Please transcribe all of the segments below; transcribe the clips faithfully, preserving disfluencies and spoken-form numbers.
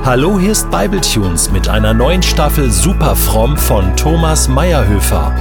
Hallo, hier ist Bibletunes mit einer neuen Staffel Super fromm von Thomas Meyerhöfer.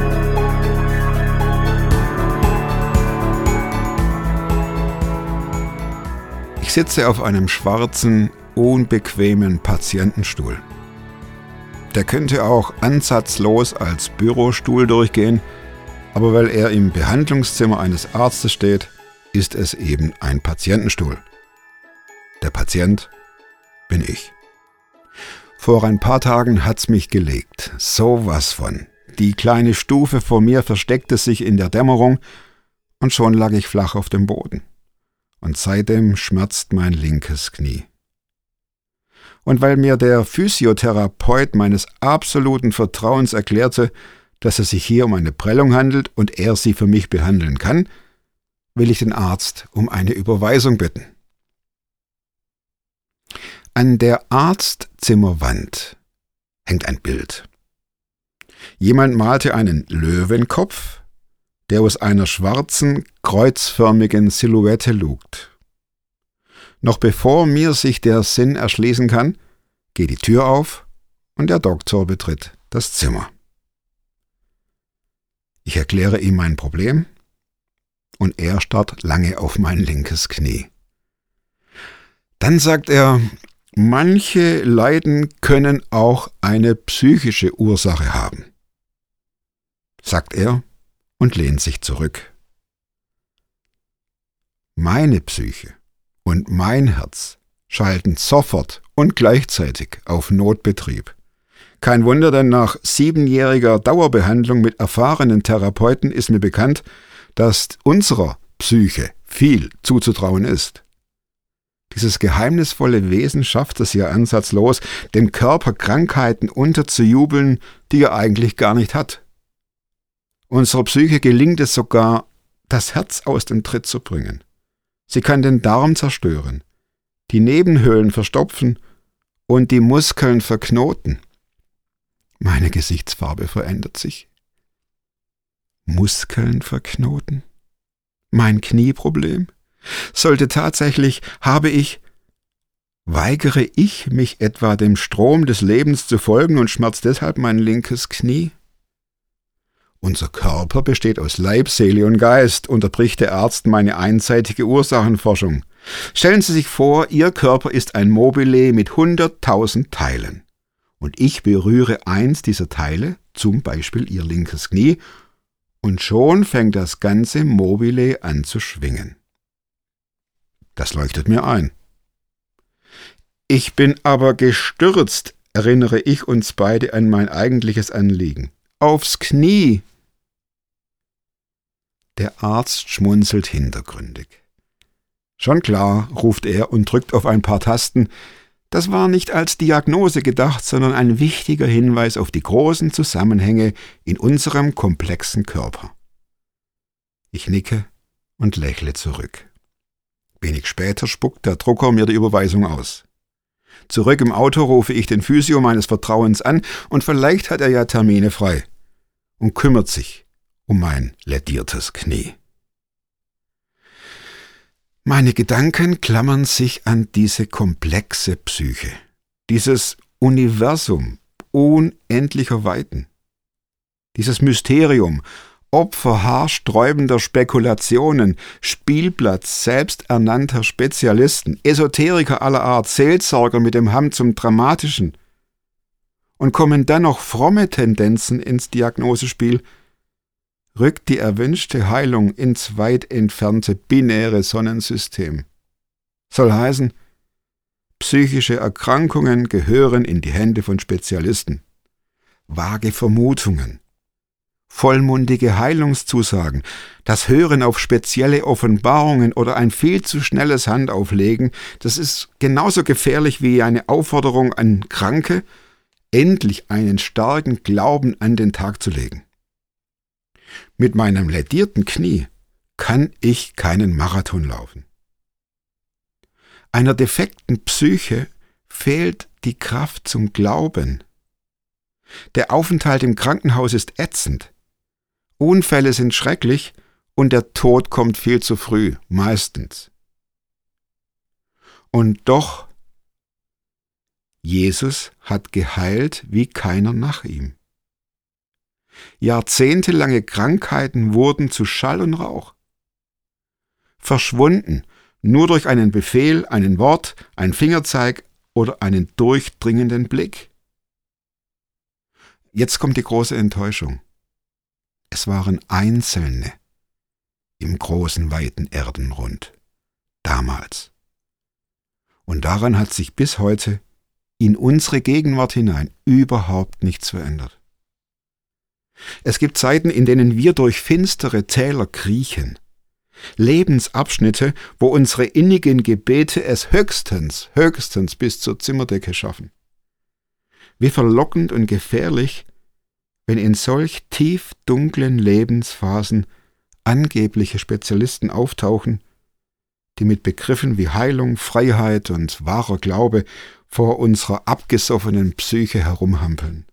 Ich sitze auf einem schwarzen, unbequemen Patientenstuhl. Der könnte auch ansatzlos als Bürostuhl durchgehen, aber weil er im Behandlungszimmer eines Arztes steht, ist es eben ein Patientenstuhl. Der Patient bin ich. Vor ein paar Tagen hat's mich gelegt. Sowas von. Die kleine Stufe vor mir versteckte sich in der Dämmerung und schon lag ich flach auf dem Boden. Und seitdem schmerzt mein linkes Knie. Und weil mir der Physiotherapeut meines absoluten Vertrauens erklärte, dass es sich hier um eine Prellung handelt und er sie für mich behandeln kann, will ich den Arzt um eine Überweisung bitten. An der Arztzimmerwand hängt ein Bild. Jemand malte einen Löwenkopf, der aus einer schwarzen, kreuzförmigen Silhouette lugt. Noch bevor mir sich der Sinn erschließen kann, geht die Tür auf und der Doktor betritt das Zimmer. Ich erkläre ihm mein Problem und er starrt lange auf mein linkes Knie. Dann sagt er, manche Leiden können auch eine psychische Ursache haben, sagt er und lehnt sich zurück. Meine Psyche und mein Herz schalten sofort und gleichzeitig auf Notbetrieb. Kein Wunder, denn nach siebenjähriger Dauerbehandlung mit erfahrenen Therapeuten ist mir bekannt, dass unserer Psyche viel zuzutrauen ist. Dieses geheimnisvolle Wesen schafft es ja ansatzlos, dem Körper Krankheiten unterzujubeln, die er eigentlich gar nicht hat. Unserer Psyche gelingt es sogar, das Herz aus dem Tritt zu bringen. Sie kann den Darm zerstören, die Nebenhöhlen verstopfen und die Muskeln verknoten. Meine Gesichtsfarbe verändert sich. Muskeln verknoten? Mein Knieproblem? Sollte tatsächlich, habe ich, weigere ich mich etwa dem Strom des Lebens zu folgen und schmerzt deshalb mein linkes Knie? Unser Körper besteht aus Leib, Seele und Geist, unterbricht der Arzt meine einseitige Ursachenforschung. Stellen Sie sich vor, Ihr Körper ist ein Mobile mit hunderttausend Teilen. Und ich berühre eins dieser Teile, zum Beispiel Ihr linkes Knie, und schon fängt das ganze Mobile an zu schwingen. Das leuchtet mir ein. Ich bin aber gestürzt, erinnere ich uns beide an mein eigentliches Anliegen. Aufs Knie! Der Arzt schmunzelt hintergründig. Schon klar, ruft er und drückt auf ein paar Tasten. Das war nicht als Diagnose gedacht, sondern ein wichtiger Hinweis auf die großen Zusammenhänge in unserem komplexen Körper. Ich nicke und lächle zurück. Wenig später spuckt der Drucker mir die Überweisung aus. Zurück im Auto rufe ich den Physio meines Vertrauens an und vielleicht hat er ja Termine frei und kümmert sich um mein lädiertes Knie. Meine Gedanken klammern sich an diese komplexe Psyche, dieses Universum unendlicher Weiten, dieses Mysterium, Opfer haarsträubender Spekulationen, Spielplatz selbsternannter Spezialisten, Esoteriker aller Art, Seelsorger mit dem Hang zum Dramatischen. Und kommen dann noch fromme Tendenzen ins Diagnosespiel, rückt die erwünschte Heilung ins weit entfernte binäre Sonnensystem. Soll heißen, psychische Erkrankungen gehören in die Hände von Spezialisten. Vage Vermutungen, vollmundige Heilungszusagen, das Hören auf spezielle Offenbarungen oder ein viel zu schnelles Handauflegen, das ist genauso gefährlich wie eine Aufforderung an Kranke, endlich einen starken Glauben an den Tag zu legen. Mit meinem lädierten Knie kann ich keinen Marathon laufen. Einer defekten Psyche fehlt die Kraft zum Glauben. Der Aufenthalt im Krankenhaus ist ätzend. Unfälle sind schrecklich und der Tod kommt viel zu früh, meistens. Und doch Jesus hat geheilt wie keiner nach ihm. Jahrzehntelange Krankheiten wurden zu Schall und Rauch. Verschwunden, nur durch einen Befehl, ein Wort, ein Fingerzeig oder einen durchdringenden Blick. Jetzt kommt die große Enttäuschung. Es waren Einzelne im großen, weiten Erdenrund, damals. Und daran hat sich bis heute in unsere Gegenwart hinein überhaupt nichts verändert. Es gibt Zeiten, in denen wir durch finstere Täler kriechen, Lebensabschnitte, wo unsere innigen Gebete es höchstens, höchstens bis zur Zimmerdecke schaffen. Wie verlockend und gefährlich, wenn in solch tief dunklen Lebensphasen angebliche Spezialisten auftauchen, die mit Begriffen wie Heilung, Freiheit und wahrer Glaube vor unserer abgesoffenen Psyche herumhampeln.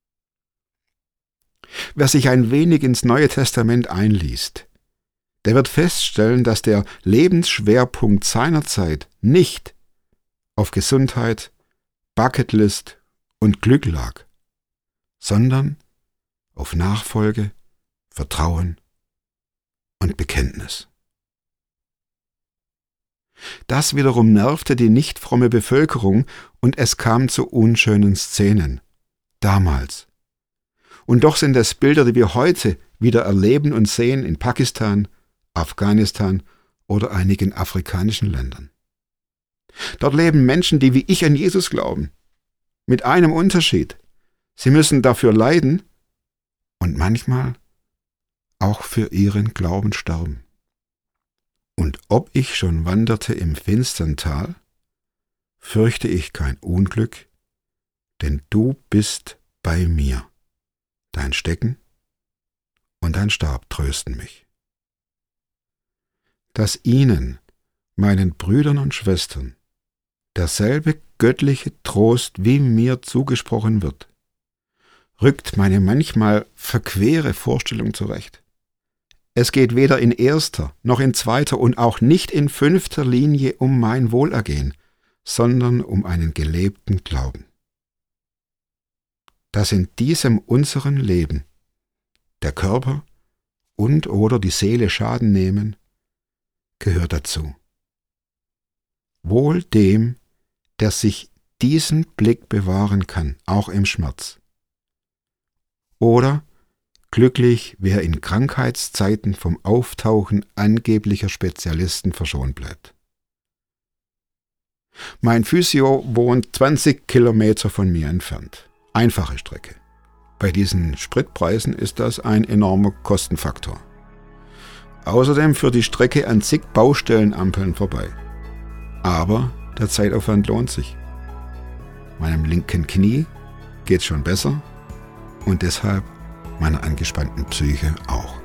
Wer sich ein wenig ins Neue Testament einliest, der wird feststellen, dass der Lebensschwerpunkt seiner Zeit nicht auf Gesundheit, Bucketlist und Glück lag, sondern auf Nachfolge, Vertrauen und Bekenntnis. Das wiederum nervte die nicht fromme Bevölkerung und es kam zu unschönen Szenen, damals. Und doch sind es Bilder, die wir heute wieder erleben und sehen in Pakistan, Afghanistan oder einigen afrikanischen Ländern. Dort leben Menschen, die wie ich an Jesus glauben, mit einem Unterschied. Sie müssen dafür leiden und manchmal auch für ihren Glauben sterben. Und ob ich schon wanderte im finstern Tal, fürchte ich kein Unglück, denn du bist bei mir. Dein Stecken und dein Stab trösten mich. Dass ihnen, meinen Brüdern und Schwestern, derselbe göttliche Trost wie mir zugesprochen wird, rückt meine manchmal verquere Vorstellung zurecht. Es geht weder in erster noch in zweiter und auch nicht in fünfter Linie um mein Wohlergehen, sondern um einen gelebten Glauben. Dass in diesem unseren Leben der Körper und oder die Seele Schaden nehmen, gehört dazu. Wohl dem, der sich diesen Blick bewahren kann, auch im Schmerz. Oder glücklich, wer in Krankheitszeiten vom Auftauchen angeblicher Spezialisten verschont bleibt. Mein Physio wohnt zwanzig Kilometer von mir entfernt. Einfache Strecke. Bei diesen Spritpreisen ist das ein enormer Kostenfaktor. Außerdem führt die Strecke an zig Baustellenampeln vorbei. Aber der Zeitaufwand lohnt sich. Meinem linken Knie geht's schon besser und deshalb meiner angespannten Psyche auch.